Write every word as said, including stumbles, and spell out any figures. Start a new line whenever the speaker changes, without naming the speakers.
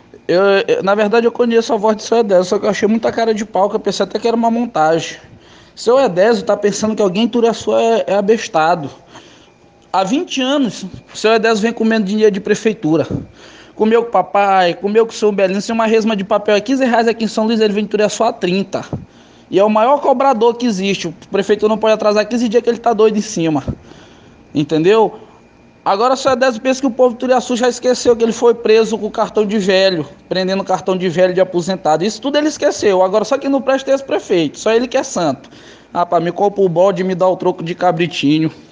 Eu, eu- na verdade, eu conheço a voz do seu Edésio, só que eu achei muita cara de pau, que eu pensei até que era uma montagem. Seu Edésio tá pensando que alguém em Turiaçu é, é abestado. Há vinte anos, o seu Edésio vem comendo dinheiro de prefeitura. Comeu com o papai, comeu com o seu Belinho. Se uma resma de papel é quinze reais aqui em São Luís, ele vem em Turiaçu a trinta. E é o maior cobrador que existe. O prefeito não pode atrasar quinze dias que ele tá doido em cima. Entendeu? Agora só é dez pensa que o povo de Turiaçu já esqueceu que ele foi preso com cartão de velho, prendendo cartão de velho de aposentado. Isso tudo ele esqueceu. Agora só que não presta é esse prefeito, só ele que é santo. Ah, pra me compra o bode e me dá o troco de cabritinho.